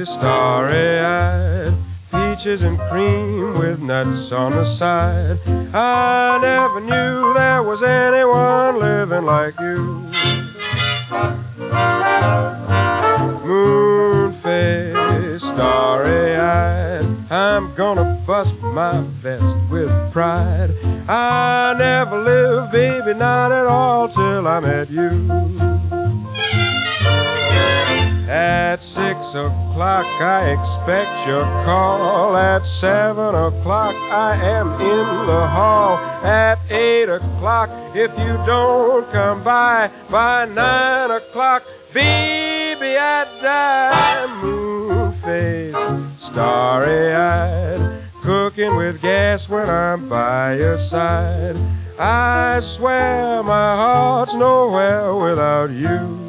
starry-eyed, peaches and cream with nuts on the side. I never knew there was anyone living like you. Moon-faced, starry-eyed, I'm gonna bust my vest with pride. I never lived, baby, not at all, till I met you. At 6 o'clock I expect your call. At 7 o'clock I am in the hall. At 8 o'clock, if you don't come by 9 o'clock, baby, I die. Moon-faced, starry-eyed, cooking with gas when I'm by your side. I swear my heart's nowhere without you.